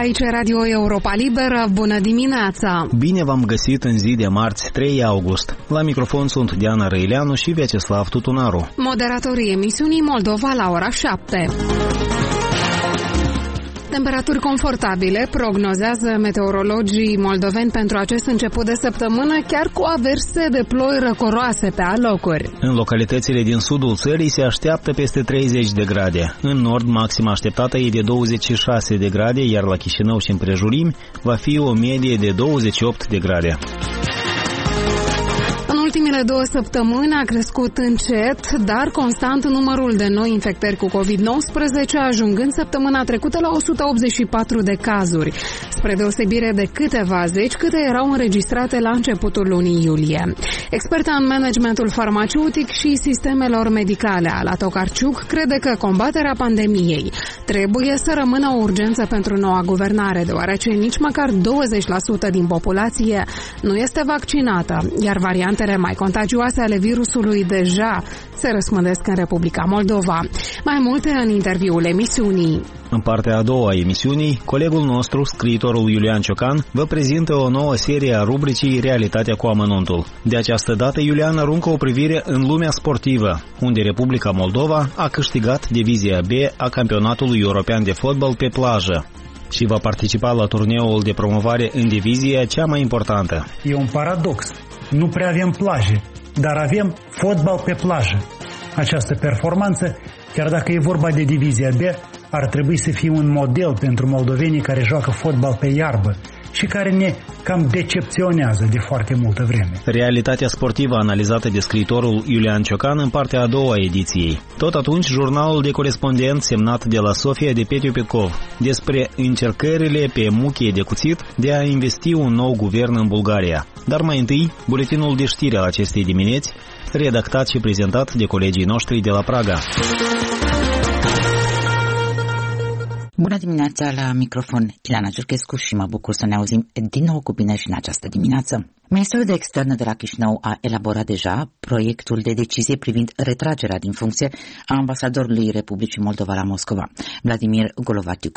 Aici Radio Europa Liberă, bună dimineața! Bine v-am găsit în zi de marți, 3 august. La microfon sunt Diana Răileanu și Vyacheslav Tutunaru. Moderatorii emisiunii Moldova la ora 7. Temperaturi confortabile prognozează meteorologii moldoveni pentru acest început de săptămână, chiar cu averse de ploi răcoroase pe alocuri. În localitățile din sudul țării se așteaptă peste 30 de grade. În nord, maxima așteptată e de 26 de grade, iar la Chișinău și împrejurimi va fi o medie de 28 de grade. În ultimele 2 săptămâni a crescut încet, dar constant numărul de noi infectări cu COVID-19, ajungând săptămâna trecută la 184 de cazuri, spre deosebire de câteva zeci câte erau înregistrate la începutul lunii iulie. Experta în managementul farmaceutic și sistemelor medicale, Ala Tokarczuk, crede că combaterea pandemiei trebuie să rămână o urgență pentru noua guvernare, deoarece nici măcar 20% din populație nu este vaccinată, iar variantele mai contagioase ale virusului deja se răspândesc în Republica Moldova. Mai multe în interviul emisiunii. În partea a doua a emisiunii, colegul nostru, scriitorul Iulian Ciocan, vă prezintă o nouă serie a rubricii Realitatea cu amănuntul. De această dată, Iulian aruncă o privire în lumea sportivă, unde Republica Moldova a câștigat divizia B a campionatului european de fotbal pe plajă și va participa la turneul de promovare în divizia cea mai importantă. E un paradox. Nu prea avem plaje, dar avem fotbal pe plajă. Această performanță, chiar dacă e vorba de divizia B, ar trebui să fie un model pentru moldovenii care joacă fotbal pe iarbă și care ne cam decepționează de foarte multă vreme. Realitatea sportivă analizată de scriitorul Iulian Ciocan în partea a doua a ediției. Tot atunci, jurnalul de corespondent semnat de la Sofia de Petiu Petkov despre încercările pe muchie de cuțit de a investi un nou guvern în Bulgaria. Dar mai întâi, buletinul de știri al acestei dimineți, redactat și prezentat de colegii noștri de la Praga. Bună dimineața, la microfon Ileana Giurchescu și mă bucur să ne auzim din nou cu bine și în această dimineață. Ministerul de Externe de la Chișinău a elaborat deja proiectul de decizie privind retragerea din funcție a ambasadorului Republicii Moldova la Moscova, Vladimir Golovatiuk.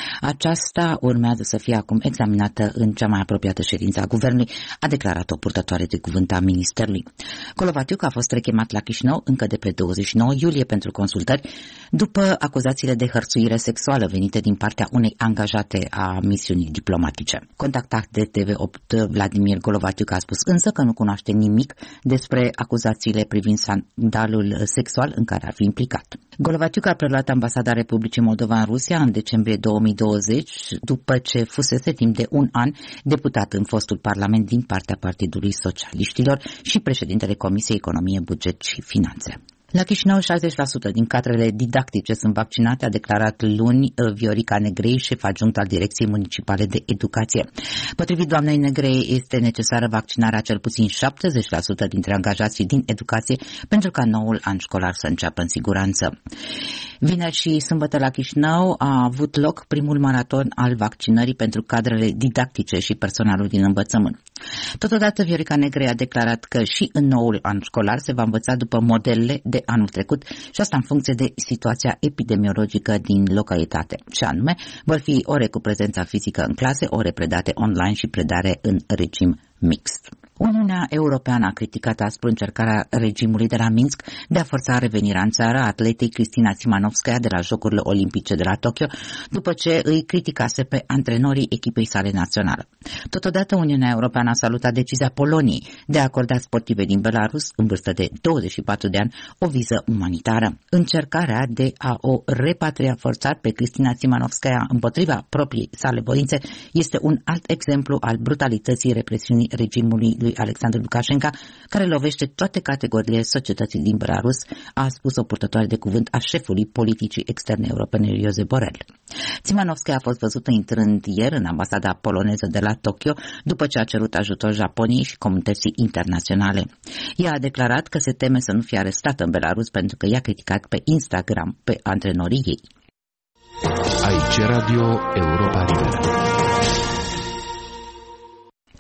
Aceasta urmează să fie acum examinată în cea mai apropiată ședință a guvernului, a declarat o purtătoare de cuvânt a ministerului. Golovatiuk a fost rechemat la Chișinău încă de pe 29 iulie pentru consultări, după acuzațiile de hărțuire sexuală venite din partea unei angajate a misiunii diplomatice. Contactat de TV8, Vladimir Golovatiuk a spus însă că nu cunoaște nimic despre acuzațiile privind scandalul sexual în care ar fi implicat. Golovatiuk a preluat ambasada Republicii Moldova în Rusia în decembrie 2020, după ce fusese timp de 1 an deputat în fostul parlament din partea Partidului Socialiștilor și președintele Comisiei Economie, Buget și Finanțe. La Chișinău, 60% din cadrele didactice sunt vaccinate, a declarat luni Viorica Negrei, șef adjunct al Direcției Municipale de Educație. Potrivit doamnei Negrei, este necesară vaccinarea cel puțin 70% dintre angajații din educație pentru ca noul an școlar să înceapă în siguranță. Vineri și sâmbătă la Chișinău a avut loc primul maraton al vaccinării pentru cadrele didactice și personalul din învățământ. Totodată, Viorica Negrei a declarat că și în noul an școlar se va învăța după modelele de anul trecut și asta în funcție de situația epidemiologică din localitate. Și anume, vor fi ore cu prezența fizică în clase, ore predate online și predare în regim mixt. Uniunea Europeană a criticat aspru încercarea regimului de la Minsk de a forța revenirea în țară a atletei Cristina Tsimanovskaya de la Jocurile Olimpice de la Tokyo, după ce îi criticase pe antrenorii echipei sale naționale. Totodată, Uniunea Europeană a salutat decizia Poloniei de a acorda sportive din Belarus, în vârstă de 24 de ani, o viză umanitară. Încercarea de a o repatria forțat pe Cristina Tsimanovskaya împotriva propriei sale voințe este un alt exemplu al brutalității represiunii regimului lui Alexandru Lukashenko, care lovește toate categoriile societății din Belarus, a spus o purtătoare de cuvânt a șefului politicii externe europene, Josep Borrell. Tsimanovskaya a fost văzută intrând ieri în ambasada poloneză de la Tokyo, după ce a cerut ajutor Japoniei și comunității internaționale. Ea a declarat că se teme să nu fie arestată în Belarus pentru că i-a criticat pe Instagram pe antrenorii ei. Aici Radio Europa Liberă.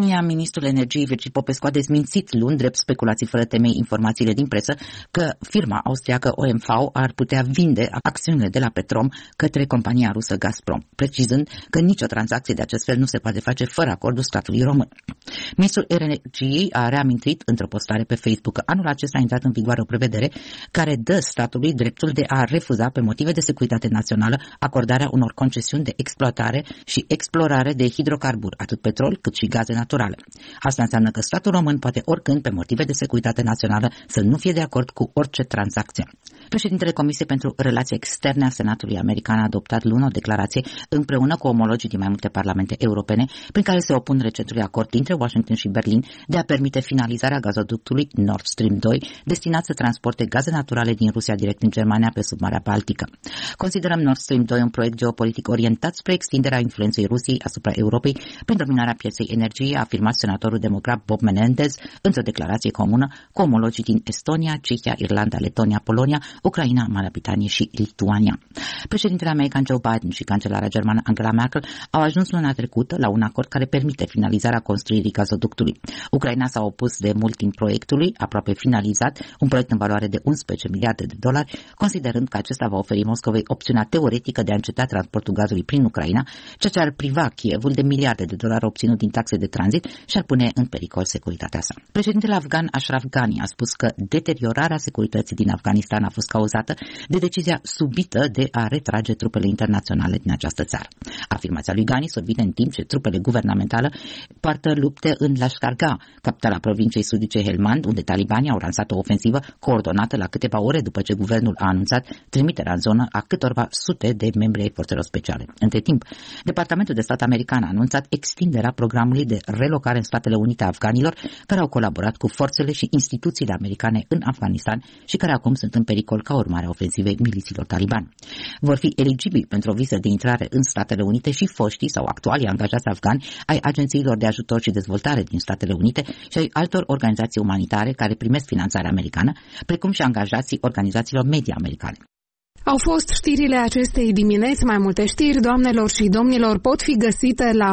România, ministrul energiei Virgil Popescu a dezmințit luni, drept speculații fără temei, informațiile din presă că firma austriacă OMV ar putea vinde acțiunile de la Petrom către compania rusă Gazprom, precizând că nicio tranzacție de acest fel nu se poate face fără acordul statului român. Ministrul energiei a reamintit într-o postare pe Facebook că anul acesta a intrat în vigoare o prevedere care dă statului dreptul de a refuza pe motive de securitate națională acordarea unor concesiuni de exploatare și explorare de hidrocarburi, atât petrol cât și gaze naturale. Asta înseamnă că statul român poate oricând, pe motive de securitate națională, să nu fie de acord cu orice tranzacție. Președintele Comisiei pentru Relații Externe a Senatului American a adoptat luni o declarație împreună cu omologii din mai multe parlamente europene, prin care se opun recentului acord dintre Washington și Berlin de a permite finalizarea gazoductului Nord Stream 2, destinat să transporte gaze naturale din Rusia direct în Germania pe sub Marea Baltică. Considerăm Nord Stream 2 un proiect geopolitic orientat spre extinderea influenței Rusiei asupra Europei prin dominarea pieței energiei, a afirmat senatorul democrat Bob Menendez într-o declarație comună cu omologii din Estonia, Cehia, Irlanda, Letonia, Polonia, Ucraina, Marea Britanie și Lituania. Președintele american Joe Biden și cancelara germană Angela Merkel au ajuns luna trecută la un acord care permite finalizarea construirii gazoductului. Ucraina s-a opus de mult timp proiectului, aproape finalizat, un proiect în valoare de 11 miliarde de dolari, considerând că acesta va oferi Moscovei opțiunea teoretică de a înceta transportul gazului prin Ucraina, ceea ce ar priva Kievul de miliarde de dolari obținut din taxe de tranzit și ar pune în pericol securitatea sa. Președintele afgan Ashraf Ghani a spus că deteriorarea securității din Afganistan a fost cauzată de decizia subită de a retrage trupele internaționale din această țară. Afirmația lui Ghani survine în timp ce trupele guvernamentale poartă lupte în Lashkar Gah, capitala provinciei sudice Helmand, unde talibanii au lansat o ofensivă coordonată la câteva ore după ce guvernul a anunțat trimiterea în zonă a câtorva sute de membri ai forțelor speciale. Între timp, Departamentul de Stat american a anunțat extinderea programului de relocare în Statele Unite a afganilor care au colaborat cu forțele și instituțiile americane în Afganistan și care acum sunt în pericol ca urmare a ofensivei miliților talibani. Vor fi eligibili pentru o viză de intrare în Statele Unite și foștii sau actualii angajați afgani ai agențiilor de ajutor și dezvoltare din Statele Unite și ai altor organizații umanitare care primesc finanțare americană, precum și angajații organizațiilor media americane. Au fost știrile acestei dimineți. Mai multe știri, doamnelor și domnilor, pot fi găsite la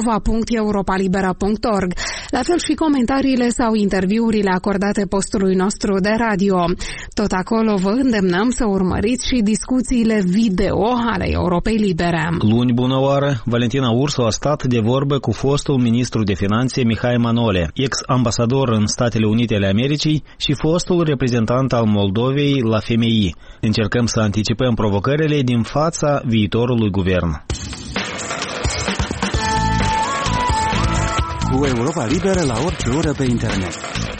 moldova.europalibera.org. La fel și comentariile sau interviurile acordate postului nostru de radio. Tot acolo vă îndemnăm să urmăriți și discuțiile video ale Europei Libere. Luni bună oară, Valentina Ursu a stat de vorbă cu fostul ministru de finanțe Mihai Manole, ex-ambasador în Statele Unite ale Americii și fostul reprezentant al Moldovei la FMI. Încercăm să anticipăm provocările din fața viitorului guvern. Cu Europa Liberă la orice oră pe internet.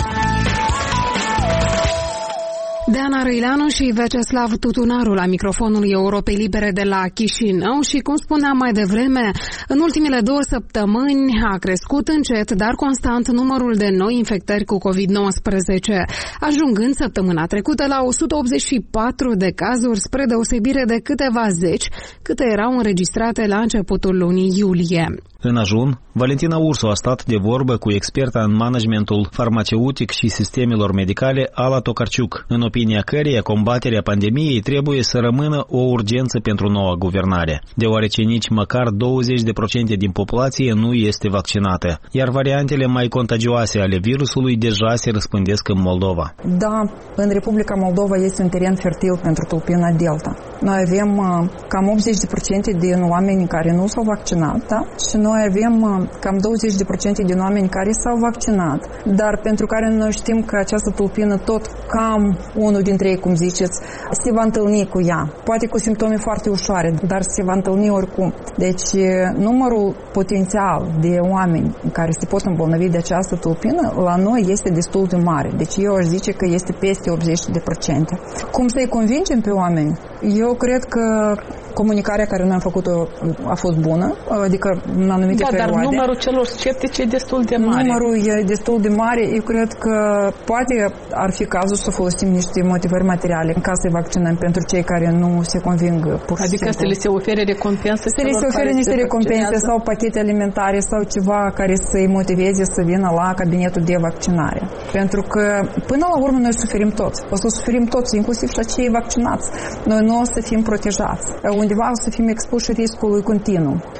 Deana Răileanu și Veceslav Tutunaru la microfonul Europei Libere de la Chișinău și, cum spuneam mai devreme, în ultimele 2 săptămâni a crescut încet, dar constant, numărul de noi infectări cu COVID-19, ajungând săptămâna trecută la 184 de cazuri, spre deosebire de câteva zeci câte erau înregistrate la începutul lunii iulie. În ajun, Valentina Ursu a stat de vorbă cu experta în managementul farmaceutic și sistemelor medicale Ala Tokarciuc, în opinia căreia combaterea pandemiei trebuie să rămână o urgență pentru noua guvernare, deoarece nici măcar 20% din populație nu este vaccinată, iar variantele mai contagioase ale virusului deja se răspândesc în Moldova. Da, în Republica Moldova este un teren fertil pentru tulpina Delta. Noi avem cam 80% din oameni care nu s-au vaccinat, da? Și noi avem cam 20% din oameni care s-au vaccinat, dar pentru care noi știm că această tulpină tot cam unul dintre ei, cum ziceți, se va întâlni cu ea. Poate cu simptome foarte ușoare, dar se va întâlni oricum. Deci numărul potențial de oameni care se pot îmbolnăvi de această tulpină la noi este destul de mare. Deci eu aș zice că este peste 80%. Cum să-i convingem pe oameni? Eu cred că comunicarea care noi am făcut-o a fost bună, adică în anumite perioade. Dar numărul celor sceptici e destul de mare. Numărul e destul de mare. Eu cred că poate ar fi cazul să folosim niște motivări materiale ca să-i vaccinăm pentru cei care nu se conving pur și Adică simplu. să li se ofere recompense? Să li se ofere niște recompense sau pachete alimentare sau ceva care să-i motiveze să vină la cabinetul de vaccinare. Pentru că până la urmă noi suferim toți. O să suferim toți, inclusiv și cei vaccinați. Noi nu o să fim protejați. Undeva o să fim expuși riscului continuu.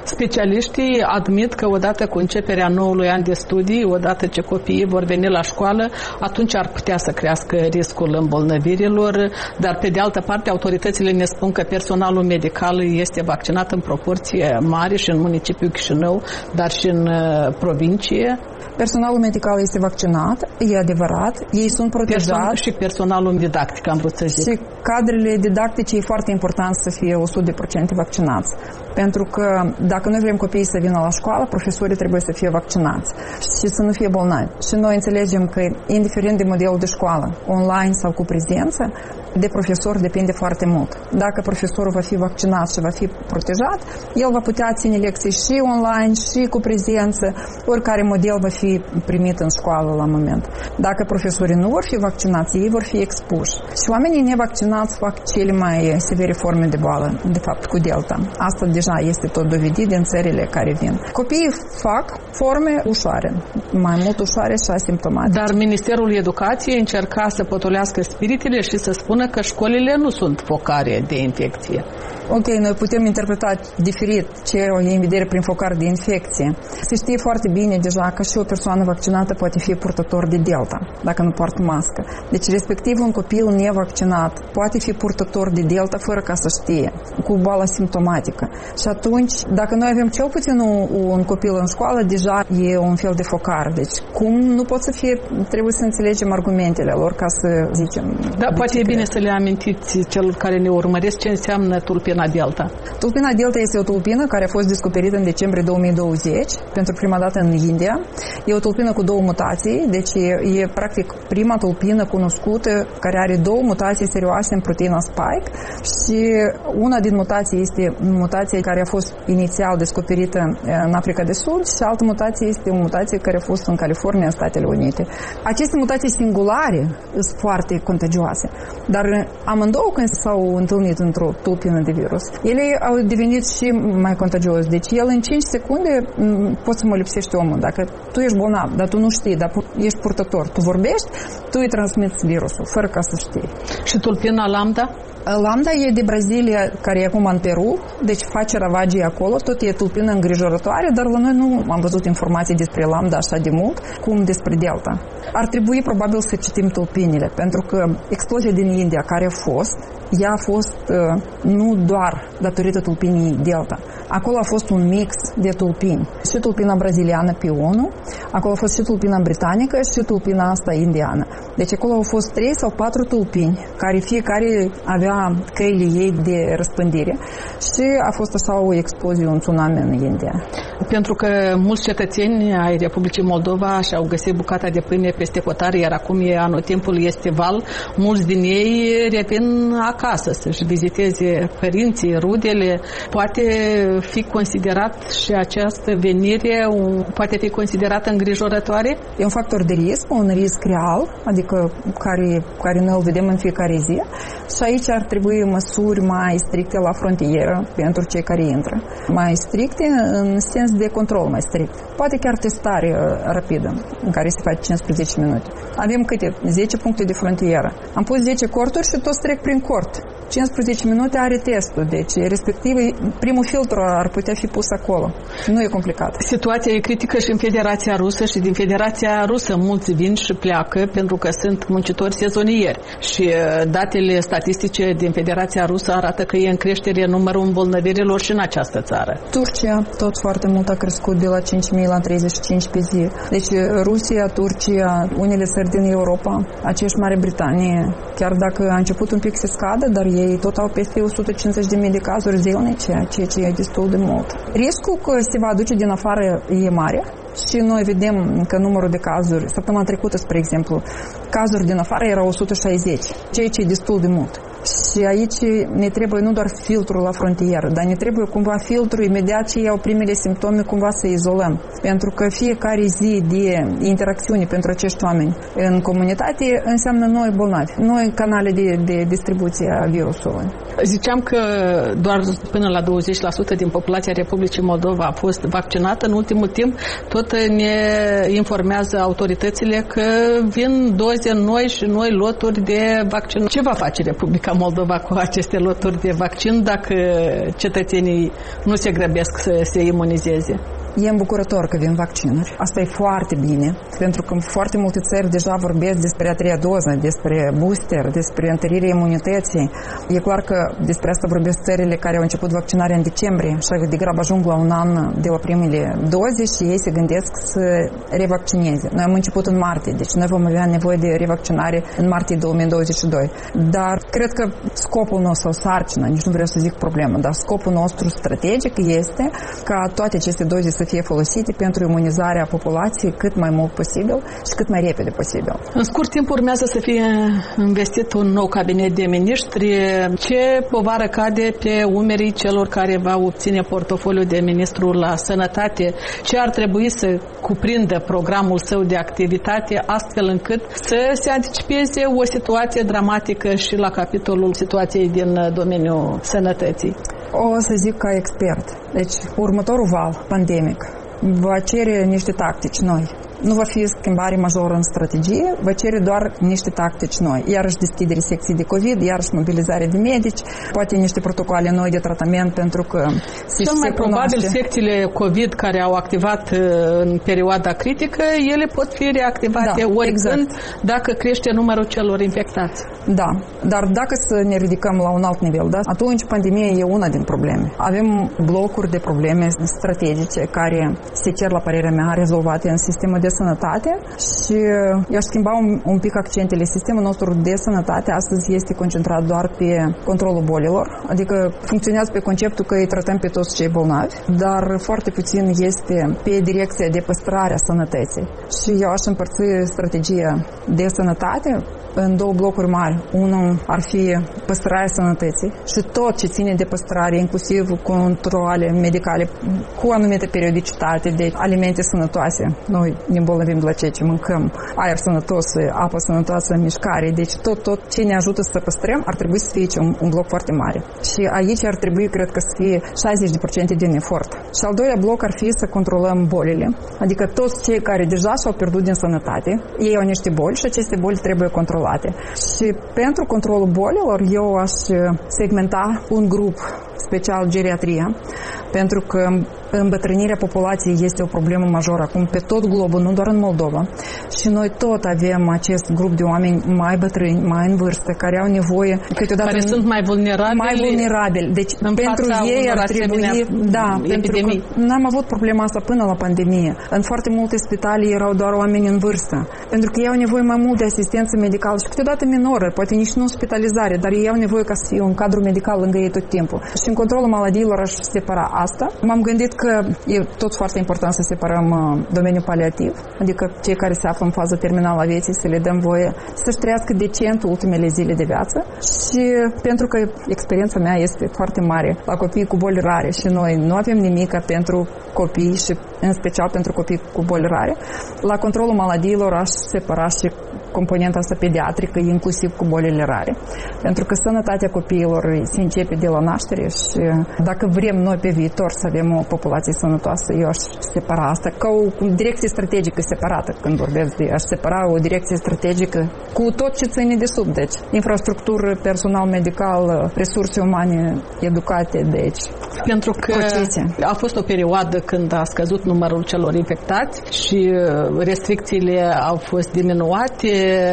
Specialiștii admit că odată cu începerea noului an de studii, odată ce copiii vor veni la școală, atunci ar putea să crească riscul îmbolnăvirilor, dar pe de altă parte autoritățile ne spun că personalul medical este vaccinat în proporție mare și în municipiul Chișinău, dar și în provincie. Personalul medical este vaccinat, e adevărat, ei sunt protejați. Și personalul didactic, am vrut să zic. Și cadrele didactice e foarte important să fie 100% vaccinați. Pentru că dacă noi vrem copiii să vină la școală, profesorii trebuie să fie vaccinați și să nu fie bolnavi. Și noi înțelegem că, indiferent de modelul de școală, online sau cu prezență, de profesor depinde foarte mult. Dacă profesorul va fi vaccinat și va fi protejat, el va putea ține lecții și online și cu prezență, oricare model va fi primit în școală la moment. Dacă profesorii nu vor fi vaccinați, ei vor fi expuși. Și oamenii nevaccinați fac cele mai severe forme de boală, de fapt, cu Delta. Asta deja este tot dovedit din țările care vin. Copiii fac forme ușoare, mai mult ușoare și asimptomatice. Dar Ministerul Educației încerca să potolească spiritele și să spună că școlile nu sunt focare de infecție. Ok, noi putem interpreta diferit ce e în vedere prin focare de infecție. Se știe foarte bine deja că și o persoană vaccinată poate fi purtător de Delta, dacă nu poartă mască. Deci, respectiv, un copil nevaccinat poate fi purtător de Delta fără ca să știe, cu boală simptomatică. Și atunci, dacă noi avem cel puțin un copil în școală, deja e un fel de focare. Deci, cum nu pot să fie, trebuie să înțelegem argumentele lor ca să zicem. Da, poate e bine să le amintiți celor care ne urmăresc ce înseamnă tulpina Delta. Tulpina Delta este o tulpină care a fost descoperită în decembrie 2020, pentru prima dată în India. E o tulpină cu două mutații, deci e practic prima tulpină cunoscută care are două mutații serioase în proteina spike și una din mutații este mutația care a fost inițial descoperită în Africa de Sud și altă mutație este o mutație care a fost în California, în Statele Unite. Aceste mutații singulare sunt foarte contagioase, dar amândouă când s-au întâlnit într-o tulpină de virus, ele au devenit și mai contagios. Deci el în 5 secunde poți să mă lipsești omul. Dacă tu ești bolnav, dar tu nu știi, dar ești purtător, tu vorbești, tu îi transmiți virusul, fără ca să știi. Și tulpina Lambda? Lambda e de Brazilia, care e acum în Peru, deci face ravagii acolo, tot e tulpină îngrijorătoare, dar la noi nu am văzut informații despre Lambda așa de mult, cum despre Delta. Ar trebui probabil să citim tulpinile, pentru că explozia din India care a fost, ea a fost nu doar datorită tulpinii Delta. Acolo a fost un mix de tulpini. Și tulpina braziliană P1, acolo a fost și tulpina britanică și tulpina asta indiană. Deci acolo au fost 3 sau 4 tulpini, care fiecare avea căile ei de răspândire și a fost așa o explozie, un tsunami în India. Pentru că mulți cetățeni ai Republicii Moldova și-au găsit bucata de pâine peste hotare, iar acum e anotimpul estival, mulți din ei revin acasă să-și viziteze părinții, rudele. Poate fi considerat și această venire, poate fi considerată îngrijorătoare? E un factor de risc, un risc real, adică care noi îl vedem în fiecare zi și aici ar trebui măsuri mai stricte la frontieră pentru cei care intră. Mai stricte în sens de control mai strict. Poate chiar testare rapidă, în care se face 15 minute. Avem câte? 10 puncte de frontieră. Am pus 10 corturi și toți trec prin cort. 15 minute are testul, deci respectiv primul filtru ar putea fi pus acolo. Nu e complicat. Situația e critică și în Federația Rusă și din Federația Rusă mulți vin și pleacă pentru că sunt muncitori sezonieri și datele statistice din Federația Rusă arată că e în creștere numărul îmbolnăvirilor și în această țară. Turcia tot foarte mult a crescut de la 5.000 la 35 pe zi. Deci Rusia, Turcia, unele țări din Europa, acești Marea Britanie, chiar dacă a început un pic să scadă, dar ei tot au peste 150.000 de cazuri zilnice, ceea ce e destul de mult. Riscul că se va aduce din afară e mare și noi vedem că numărul de cazuri, săptămâna trecută, spre exemplu, cazuri din afară erau 160, ceea ce e destul de mult. Și aici ne trebuie nu doar filtrul la frontieră, dar ne trebuie cumva filtrul imediat ce iau primele simptome, cumva să izolăm. Pentru că fiecare zi de interacțiune pentru acești oameni în comunitate înseamnă noi bolnavi, noi canale de distribuție a virusului. Ziceam că doar până la 20% din populația Republicii Moldova a fost vaccinată. În ultimul timp tot tot ne informează autoritățile că vin doze noi și noi loturi de vaccin. Ce va face Republica Moldova cu aceste loturi de vaccin dacă cetățenii nu se grăbesc să se imunizeze? E îmbucurător că vin vaccinuri. Asta e foarte bine, pentru că foarte multe țări deja vorbesc despre a treia doză, despre booster, despre întărirea imunității. E clar că despre asta vorbesc țările care au început vaccinarea în decembrie și degrabă ajung la un an de la primele doze și ei se gândesc să revaccineze. Noi am început în martie, deci noi vom avea nevoie de revaccinare în martie 2022. Dar cred că scopul nostru, sarcina, nici nu vreau să zic problemă, dar scopul nostru strategic este ca toate aceste doze să fie folosite pentru imunizarea populației cât mai mult posibil și cât mai repede posibil. În scurt timp urmează să fie investit un nou cabinet de miniștri. Ce povară cade pe umerii celor care va obține portofoliul de ministru la sănătate? Ce ar trebui să cuprindă programul său de activitate astfel încât să se anticipeze o situație dramatică și la capitolul situației din domeniul sănătății? O să zic ca expert. Deci, următorul val pandemic va cere niște tactici noi. Nu va fi schimbare majoră în strategie, va cere doar niște tactici noi. Iarăși deschidere secții de COVID, iarăși mobilizare de medici, poate niște protocoale noi de tratament, pentru că cel mai probabil secțiile COVID care au activat în perioada critică, ele pot fi reactivate oricând, dacă crește numărul celor infectați. Da, dar dacă să ne ridicăm la un alt nivel, da, atunci pandemia e una din probleme. Avem blocuri de probleme strategice care se cer, la părerea mea, rezolvate în sistemul de sănătate și eu aș schimba un pic accentele. Sistemul nostru de sănătate astăzi este concentrat doar pe controlul bolilor, adică funcționează pe conceptul că îi tratăm pe toți cei bolnavi, dar foarte puțin este pe direcția de păstrare a sănătății. Și eu aș împărți strategia de sănătate în două blocuri mari. Unul ar fi păstrarea sănătății și tot ce ține de păstrare, inclusiv controle medicale cu anumită periodicitate, de alimente sănătoase. Noi ne îmbolnăvim de la ceea ce mâncăm, aer sănătos, apă sănătoasă, mișcare. Deci tot ce ne ajută să păstrăm ar trebui să fie un bloc foarte mare. Și aici ar trebui, cred că, să fie 60% din efort. Și al doilea bloc ar fi să controlăm bolile, adică toți cei care deja s-au pierdut din sănătate, ei au niște boli și aceste boli trebuie controlate. Și pentru controlul bolilor eu aș segmenta un grup special geriatria, pentru că îmbătrânirea populației este o problemă majoră acum pe tot globul, nu doar în Moldova. Și noi tot avem acest grup de oameni mai bătrâni, mai în vârstă, care au nevoie câteodată care sunt mai vulnerabili. Deci pentru ei ar trebui, pentru că n-am avut problema asta până la pandemie. În foarte multe spitalii erau doar oameni în vârstă, pentru că ei au nevoie mai mult de asistență medicală și câteodată minoră, poate nici nu spitalizare, dar ei au nevoie ca să fie un cadru medical lângă ei tot timpul. Și în controlul maladiilor aș separa asta. M-am gândit că e tot foarte important să separăm domeniul paliativ, adică cei care se află în fază terminală a vieții, să le dăm voie să-și trăiască decent ultimele zile de viață. Și pentru că experiența mea este foarte mare la copii cu boli rare și noi nu avem nimic pentru copii și în special pentru copii cu boli rare, la controlul maladiilor aș separa și componenta asta pediatrică, inclusiv cu bolile rare. Pentru că sănătatea copiilor se începe de la naștere și dacă vrem noi pe viitor să avem o populație sănătoasă, eu aș separa asta ca o direcție strategică separată. Când vorbesc de aș separa o direcție strategică cu tot ce ține de sub. Deci, infrastructură, personal medical, resurse umane educate, deci pentru că a fost o perioadă când a scăzut numărul celor infectați și restricțiile au fost diminuate.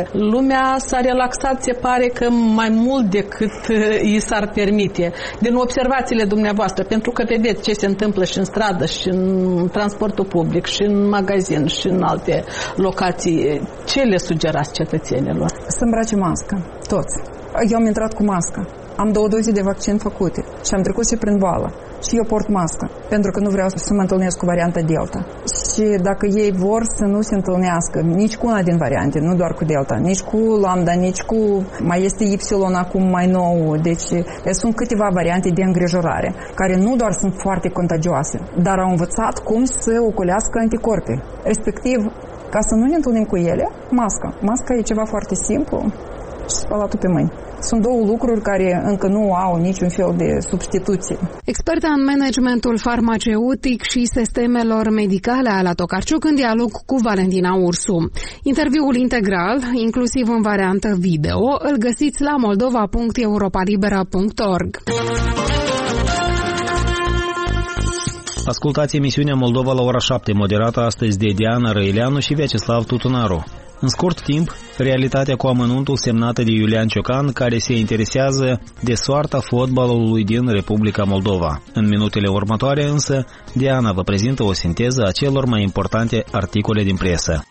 Lumea s-a relaxat, se pare că mai mult decât i s-ar permite. Din observațiile dumneavoastră, pentru că vedeți ce se întâmplă și în stradă, și în transportul public, și în magazin, și în alte locații, ce le sugerați cetățenilor? Să îmbrace mască, toți. Eu am intrat cu mască. Am 2 doze de vaccin făcute și am trecut și prin boală. Și eu port mască, pentru că nu vreau să mă întâlnesc cu varianta Delta. Și dacă ei vor să nu se întâlnească nici cu una din variante, nu doar cu Delta, nici cu Lambda, nici cu... mai este Y acum mai nou. Deci sunt câteva variante de îngrijorare, care nu doar sunt foarte contagioase, dar au învățat cum să ocolească anticorpii. Respectiv, ca să nu ne întâlnim cu ele, masca. Masca e ceva foarte simplu și spălatul pe mâini. Sunt două lucruri care încă nu au niciun fel de substituție. Experta în managementul farmaceutic și sistemelor medicale Ala Tokarciuc în dialog cu Valentina Ursu. Interviul integral, inclusiv în variantă video, îl găsiți la moldova.europalibera.org. Ascultați emisiunea Moldova la ora 7, moderată astăzi de Diana Răileanu și Vyacheslav Tutunaru. În scurt timp, realitatea cu amănuntul semnată de Iulian Ciocan, care se interesează de soarta fotbalului din Republica Moldova. În minutele următoare însă, Diana vă prezintă o sinteză a celor mai importante articole din presă.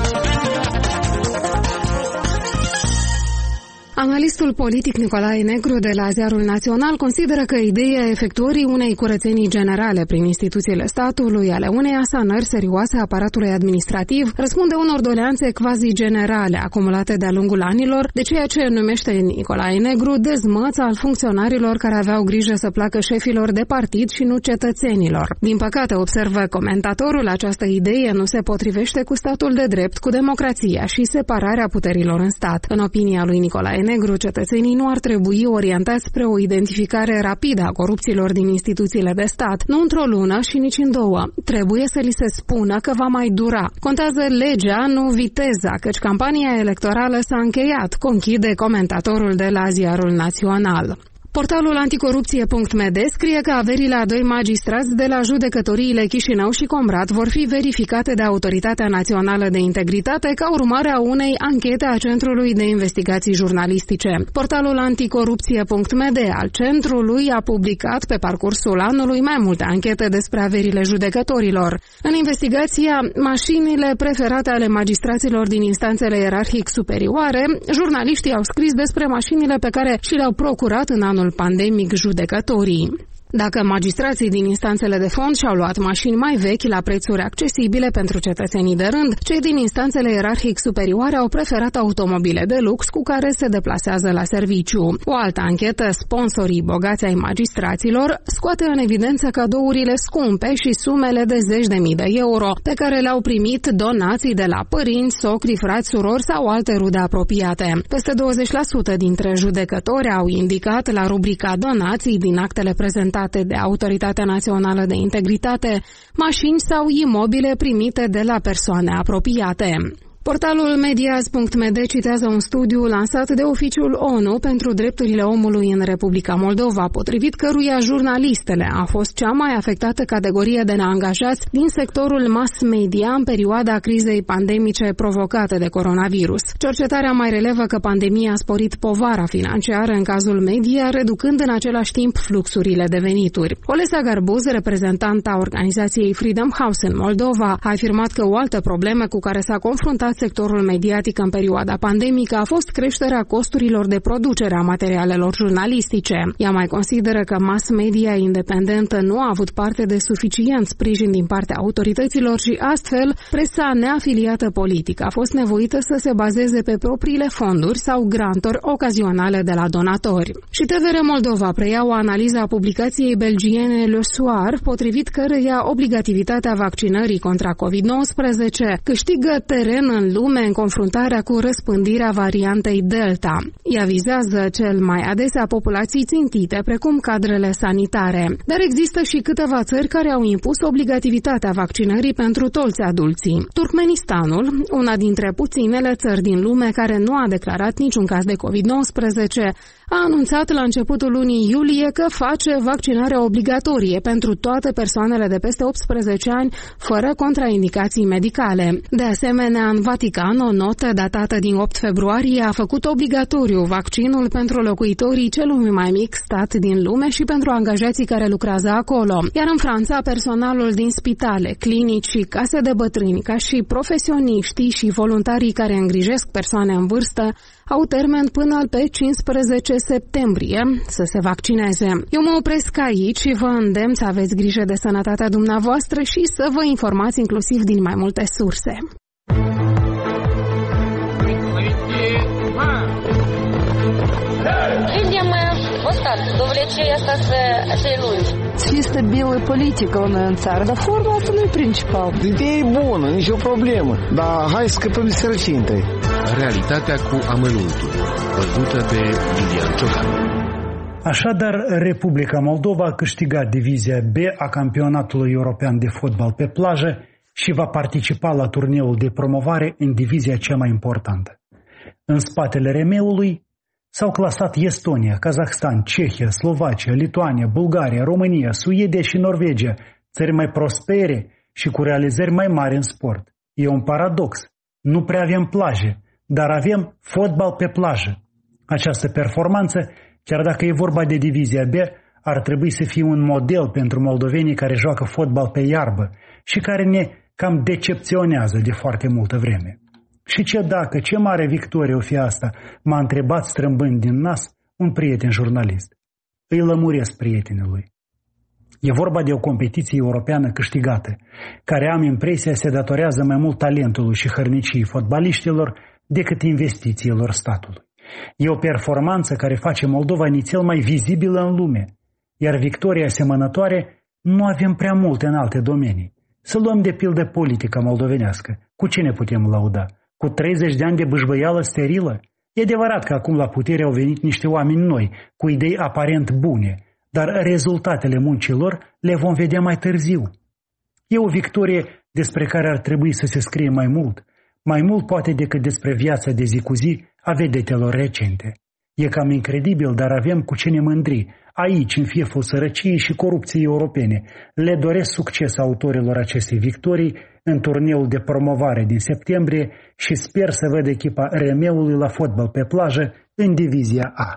Analistul politic Nicolae Negru de la Ziarul Național consideră că ideea efectuării unei curățenii generale prin instituțiile statului, ale unei asanări serioase a aparatului administrativ, răspunde unor doleanțe quasi-generale acumulate de-a lungul anilor de ceea ce numește Nicolae Negru dezmăț al funcționarilor care aveau grijă să placă șefilor de partid și nu cetățenilor. Din păcate, observă comentatorul, această idee nu se potrivește cu statul de drept, cu democrația și separarea puterilor în stat. În opinia lui Nicolae Negru, cetățenii nu ar trebui orientați spre o identificare rapidă a corupțiilor din instituțiile de stat, nu într-o lună și nici în două. Trebuie să li se spună că va mai dura. Contează legea, nu viteza, căci campania electorală s-a încheiat, conchide comentatorul de la Ziarul Național. Portalul anticorupție.md scrie că averile a doi magistrați de la judecătoriile Chișinău și Comrat vor fi verificate de Autoritatea Națională de Integritate ca urmare a unei anchete a Centrului de Investigații Jurnalistice. Portalul anticorupție.md al Centrului a publicat pe parcursul anului mai multe anchete despre averile judecătorilor. În investigația mașinile preferate ale magistraților din instanțele ierarhic superioare, jurnaliștii au scris despre mașinile pe care și le-au procurat în anul pandemic judecătorii. Dacă magistrații din instanțele de fond și-au luat mașini mai vechi la prețuri accesibile pentru cetățenii de rând, cei din instanțele ierarhic superioare au preferat automobile de lux cu care se deplasează la serviciu. O altă anchetă, sponsorii bogați ai magistraților, scoate în evidență cadourile scumpe și sumele de zeci de mii de euro pe care le-au primit donații de la părinți, socri, frați, surori sau alte rude apropiate. Peste 20% dintre judecători au indicat la rubrica donații din actele prezentate de Autoritatea Națională de Integritate, mașini sau imobile primite de la persoane apropiate. Portalul mediaz.md citează un studiu lansat de Oficiul ONU pentru Drepturile Omului în Republica Moldova, potrivit căruia jurnalistele a fost cea mai afectată categorie de neangajați din sectorul mass media în perioada crizei pandemice provocate de coronavirus. Cercetarea mai relevă că pandemia a sporit povara financiară în cazul media, reducând în același timp fluxurile de venituri. Olesa Garbuz, reprezentanta organizației Freedom House în Moldova, a afirmat că o altă problemă cu care s-a confruntat sectorul mediatic în perioada pandemică a fost creșterea costurilor de producere a materialelor jurnalistice. Ea mai consideră că mass media independentă nu a avut parte de suficient sprijin din partea autorităților și astfel presa neafiliată politică a fost nevoită să se bazeze pe propriile fonduri sau granturi ocazionale de la donatori. Și TVR Moldova preia o analiză a publicației belgiene Le Soir, potrivit căreia obligativitatea vaccinării contra COVID-19 câștigă teren în lume în confruntarea cu răspândirea variantei Delta. Ea vizează cel mai adesea populații țintite, precum cadrele sanitare. Dar există și câteva țări care au impus obligativitatea vaccinării pentru toți adulții. Turkmenistanul, una dintre puținele țări din lume care nu a declarat niciun caz de COVID-19, a anunțat la începutul lunii iulie că face vaccinarea obligatorie pentru toate persoanele de peste 18 ani, fără contraindicații medicale. De asemenea, în Vatican, o notă datată din 8 februarie a făcut obligatoriu vaccinul pentru locuitorii celui mai mic stat din lume și pentru angajații care lucrează acolo. Iar în Franța, personalul din spitale, clinici și case de bătrâni, ca și profesioniștii și voluntarii care îngrijesc persoane în vârstă, au termen până pe 15 septembrie să se vaccineze. Eu mă opresc aici și vă îndemn să aveți grijă de sănătatea dumneavoastră și să vă informați inclusiv din mai multe surse. Видимо, вот так, до увлечения этой луни. Чисто белая политика у нас în țară, dar forma asta nu e principal. Ideea e bună, nicio problemă, dar hai să scăpăm de sărăcie întâi. Realitatea cu amănuntul, văzută de Iulian Ciocan. Așadar, Republica Moldova a câștigat divizia B a campionatului european de fotbal pe plajă și va participa la turneul de promovare în divizia cea mai importantă. În spatele remeului s-au clasat Estonia, Kazahstan, Cehia, Slovacia, Lituania, Bulgaria, România, Suedia și Norvegia, țări mai prospere și cu realizări mai mari în sport. E un paradox. Nu prea avem plaje, dar avem fotbal pe plajă. Această performanță, chiar dacă e vorba de divizia B, ar trebui să fie un model pentru moldovenii care joacă fotbal pe iarbă și care ne cam decepționează de foarte multă vreme. Și ce mare victorie o fi asta, m-a întrebat strâmbând din nas un prieten jurnalist. Îi lămuresc prietenului. E vorba de o competiție europeană câștigată, care am impresia se datorează mai mult talentului și hărniciei fotbaliștilor decât investițiilor statului. E o performanță care face Moldova nițel mai vizibilă în lume, iar victoria asemănătoare nu avem prea multe în alte domenii. Să luăm de pildă politica moldovenească. Cu ce ne putem lauda? Cu 30 de ani de bâșbăială sterilă? E adevărat că acum la putere au venit niște oameni noi, cu idei aparent bune, dar rezultatele muncilor le vom vedea mai târziu. E o victorie despre care ar trebui să se scrie mai mult poate decât despre viața de zi cu zi a vedetelor recente. E cam incredibil, dar avem cu ce ne mândri. Aici, în fieful sărăciei și corupției europene, le doresc succes autorilor acestei victorii în turneul de promovare din septembrie și sper să văd echipa Remeului la fotbal pe plajă în divizia A.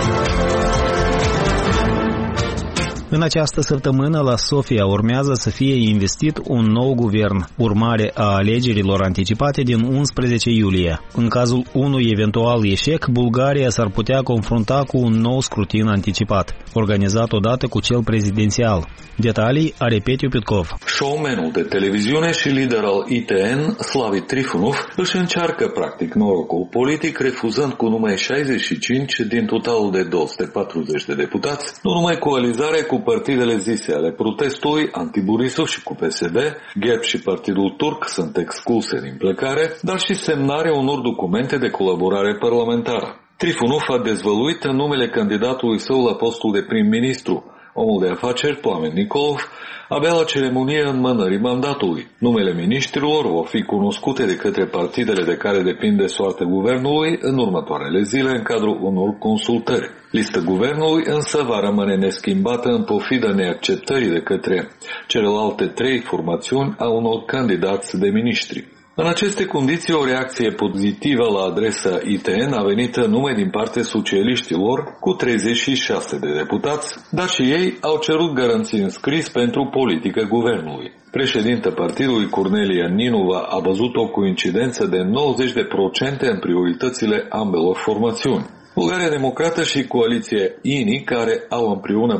În această săptămână la Sofia urmează să fie investit un nou guvern, urmare a alegerilor anticipate din 11 iulie. În cazul unui eventual eșec, Bulgaria s-ar putea confrunta cu un nou scrutin anticipat, organizat odată cu cel prezidențial. Detalii are Petiu Pitkov. Showmanul de televiziune și lider al ITN, Slavi Trifonov, își încearcă practic norocul politic, refuzând cu numai 65 din totalul de 240 de deputați, nu numai coalizare cu partidele zise ale protestului, anti-Borisov și cu PSD, GERB și Partidul Turc sunt excluse din plecare, dar și semnarea unor documente de colaborare parlamentară. Trifonov a dezvăluit numele candidatului său la postul de prim-ministru, omul de afaceri Plamen Nicolov, abia la ceremonia înmânării mandatului. Numele miniștrilor vor fi cunoscute de către partidele de care depinde soarta guvernului în următoarele zile în cadrul unor consultări. Lista guvernului însă va rămâne neschimbată în pofida neacceptării de către celelalte 3 formațiuni a unor candidați de miniștri. În aceste condiții, o reacție pozitivă la adresa ITN a venit numai din partea socialiștilor, cu 36 de deputați, dar și ei au cerut garanții în scris pentru politica guvernului. Președinta partidului Cornelia Ninova a văzut o coincidență de 90% în prioritățile ambelor formațiuni. Bulgaria Democrată și coaliția INI, care au împreună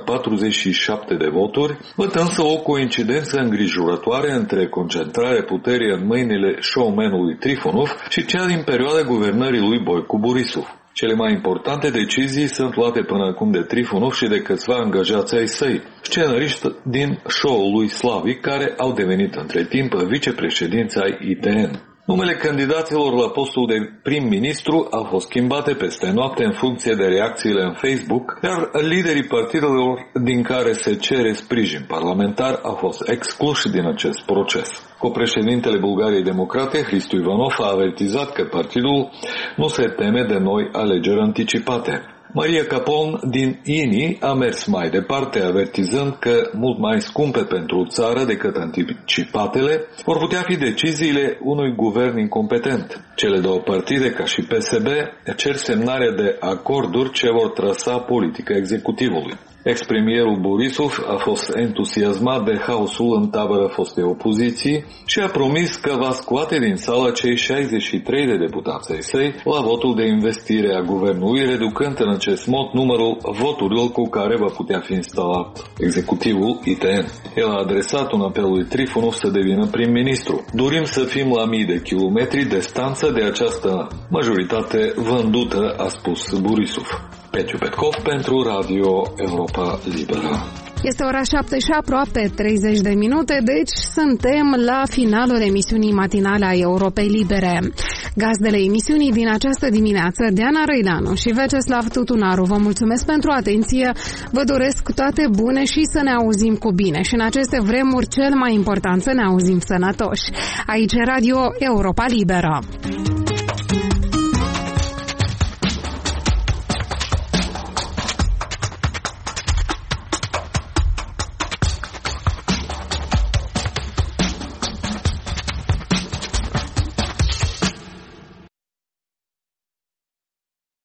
47 de voturi, văd însă o coincidență îngrijorătoare între concentrarea puterii în mâinile showmanului Trifonov și cea din perioada guvernării lui Boicu Borisov. Cele mai importante decizii sunt luate până acum de Trifonov și de câțiva angajați ai săi, scenariști din show-ul lui Slavi, care au devenit între timp vicepreședinți ai ITN. Numele candidaților la postul de prim-ministru au fost schimbate peste noapte în funcție de reacțiile în Facebook, iar liderii partidelor din care se cere sprijin parlamentar au fost excluși din acest proces. Copreședintele Bulgariei Democrate, Hristo Ivanov, a avertizat că partidul nu se teme de noi alegeri anticipate. Maria Capon din INI a mers mai departe, avertizând că mult mai scumpe pentru țară decât anticipatele vor putea fi deciziile unui guvern incompetent. Cele două partide, ca și PSB, cer semnarea de acorduri ce vor trasa politica executivului. Ex-premierul Borisov a fost entuziasmat de haosul în tabăra fostei opoziții și a promis că va scoate din sală cei 63 de deputați ai săi la votul de investire a guvernului, reducând în acest mod numărul voturilor cu care va putea fi instalat executivul ITN. El a adresat un apel lui Trifonov să devină prim-ministru. Dorim să fim la mii de kilometri distanță de această majoritate vândută, a spus Borisov. Petiu Petkov pentru Radio Europa Liberă. Este ora 7 și aproape 30 de minute, deci suntem la finalul emisiunii matinale a Europei Libere. Gazdele emisiunii din această dimineață, Diana Răileanu și Veceslav Tutunaru, vă mulțumesc pentru atenție, vă doresc toate bune și să ne auzim cu bine. Și în aceste vremuri, cel mai important, să ne auzim sănătoși. Aici Radio Europa Liberă.